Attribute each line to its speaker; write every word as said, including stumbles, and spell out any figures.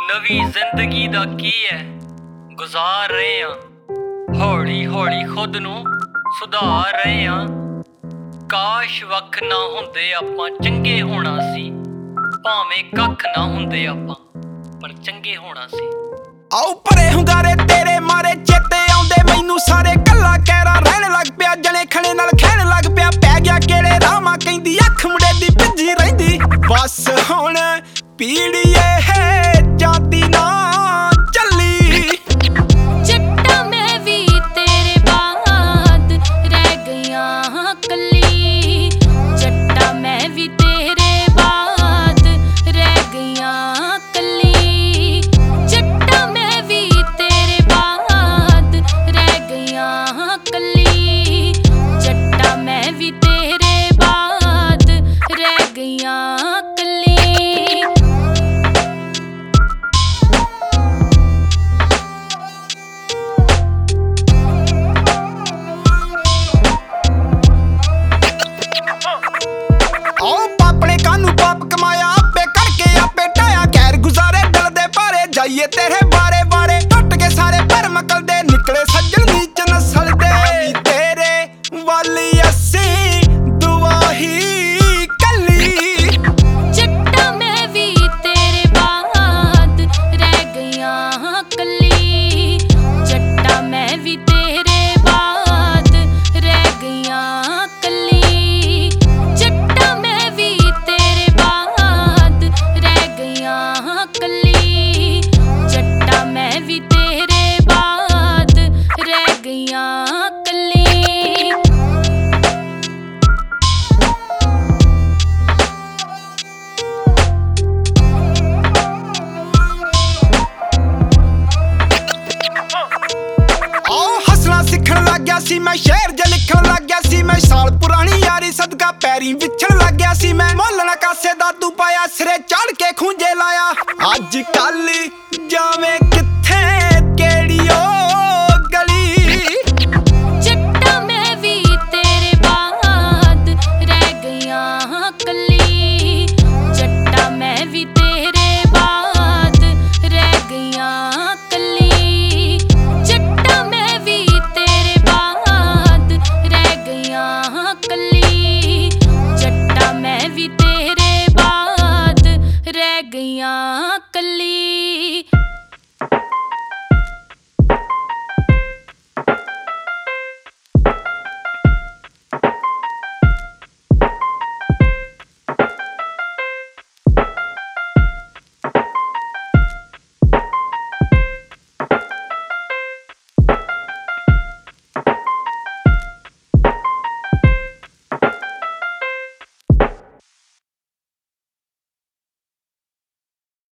Speaker 1: ਨਵੀਂ ਜ਼ਿੰਦਗੀ ਦਾ ਕੀ ਹੈ ਗੁਜ਼ਾਰ ਰਹੇ ਆਂ, ਹੌਲੀ ਹੌਲੀ ਖੁਦ ਨੂੰ ਸੁਧਾਰ ਰਹੇ ਆਂ। ਕਾਸ਼ ਵੱਖ ਨਾ ਹੁੰਦੇ ਆਪਾਂ ਚੰਗੇ ਹੋਣਾ ਸੀ, ਭਾਵੇਂ ਕੱਖ ਨਾ ਹੁੰਦੇ ਆਪਾਂ ਪਰ ਚੰਗੇ ਹੋਣਾ ਸੀ।
Speaker 2: ਆਓ ਭਰੇ ਹੁੰਗਾਰੇ ਤੇਰੇ ਮਾਰੇ ਚੇਤੇ ਆਉਂਦੇ ਮੈਨੂੰ ਸਾਰੇ, ਕੱਲਾ ਕਹਿਰਾ ਰਹਿਣ ਲੱਗ ਪਿਆ, ਜਣੇ ਖਣੇ ਨਾਲ ਖਹਿਣ ਲੱਗ ਪਿਆ। ਪੈ ਗਿਆ ਕਿਹੜੇ ਰਾਵਾਂ ਕਹਿੰਦੀ ਅੱਖ ਮੁੰਡੇ ਦੀ ਭਿੱਜੀ ਰਹਿੰਦੀ। ਬਸ ਹੁਣ ਪੀੜੀ ਇਹ ਜਾਂਦੀ ਨਾ ਚੱਲੀ।
Speaker 3: ਜੱਟਾ ਮੈਂ ਵੀ ਤੇਰੇ ਬਾਅਦ ਰਹਿ ਗਈਆਂ ਕੱਲੀ, ਜੱਟਾ ਮੈਂ ਵੀ ਤੇਰੇ ਬਾਅਦ ਰਹਿ ਗਈਆਂ ਕੱਲੀ, ਜੱਟਾ ਮੈਂ ਵੀ ਤੇਰੇ ਬਾਅਦ ਰਹਿ ਗਈਆਂ ਕੱਲੀ, ਜੱਟਾ ਮੈਂ ਵੀ ਤੇਰੇ ਬਾਅਦ ਰਹਿ ਗਈਆਂ ਕੱਲੀ।
Speaker 2: ਜਾਈਏ ਤੇਰੇ ਬਾਰੇ ਬਾਰੇ ਟੁੱਟ ਕੇ ਸਾਰੇ ਭਰਮ ਕਲਦੇ, ਨਿਕਲੇ ਸੱਜਣ ਨੀਚ ਨਸਲ ਦੇ। ਤੇਰੇ ਵਾਲੀ ਅਸੀਂ ਦੁਆਹੀ ਕੱਲੀ,
Speaker 3: ਜੱਟਾ ਮੈਂ ਵੀ ਤੇਰੇ ਬਾਅਦ ਰਹਿ ਗਈਆਂ ਕੱਲੀ, ਜੱਟਾ ਮੈਂ ਵੀ ਤੇਰੇ ਬਾਅਦ ਰਹਿ ਗਈਆਂ ਕੱਲੀ, ਜੱਟਾ ਮੈਂ ਵੀ ਤੇਰੇ ਬਾਅਦ ਰਹਿ ਗਈਆਂ ਕੱਲੀ, ਜੱਟਾ ਮੈਂ ਵੀ ਤੇਰੇ ਬਾਅਦ ਰਹਿ ਗਈਆਂ ਕੱਲੀ।
Speaker 2: ਆਓ ਹੱਸਣਾ ਸਿੱਖਣ ਲੱਗ ਗਿਆ ਸੀ ਮੈਂ, ਸ਼ੇਰ ਜੇ ਲਿਖਣ ਲੱਗ ਗਿਆ ਸੀ ਮੈਂ, ਸਾਲ ਪੁਰਾਣੀ ਯਾਰੀ ਸਦਕਾ ਪੈਰੀਂ ਵਿਛਣ ਲੱਗ ਗਿਆ ਸੀ ਮੈਂ। ਮੁੱਲ ਨਾ ਕਾਸੇ ਦਾ ਤੂੰ ਪਾਇਆ, ਸਿਰੇ ਚੜ ਕੇ ਖੂੰਜੇ ਲਾਇਆ। ਅੱਜ ਕੱਲ ਜਾਵੇਂ ਕਿੱਥੇ ਕਿਹੜੀ ਓ ਗਲੀ,
Speaker 3: ਜੱਟਾ ਮੈਂ ਵੀ ਤੇਰੇ ਬਾਅਦ ਰਹਿ ਗਈਆਂ ਕੱਲੀ, ਜੱਟਾ ਮੈਂ ਵੀ ਤੇਰੇ ਬਾਅਦ ਰਹਿ ਗਈਆਂ ਕੱਲੀ, ਜੱਟਾ ਮੈਂ ਵੀ ਤੇਰੇ ਬਾਅਦ ਰਹਿ ਗਈਆਂ ਕੱਲੀ, ਜੱਟਾ ਮੈਂ ਵੀ ਤੇਰੇ ਬਾਅਦ ਰਹਿ ਗਈਆਂ ਕੱਲੀ।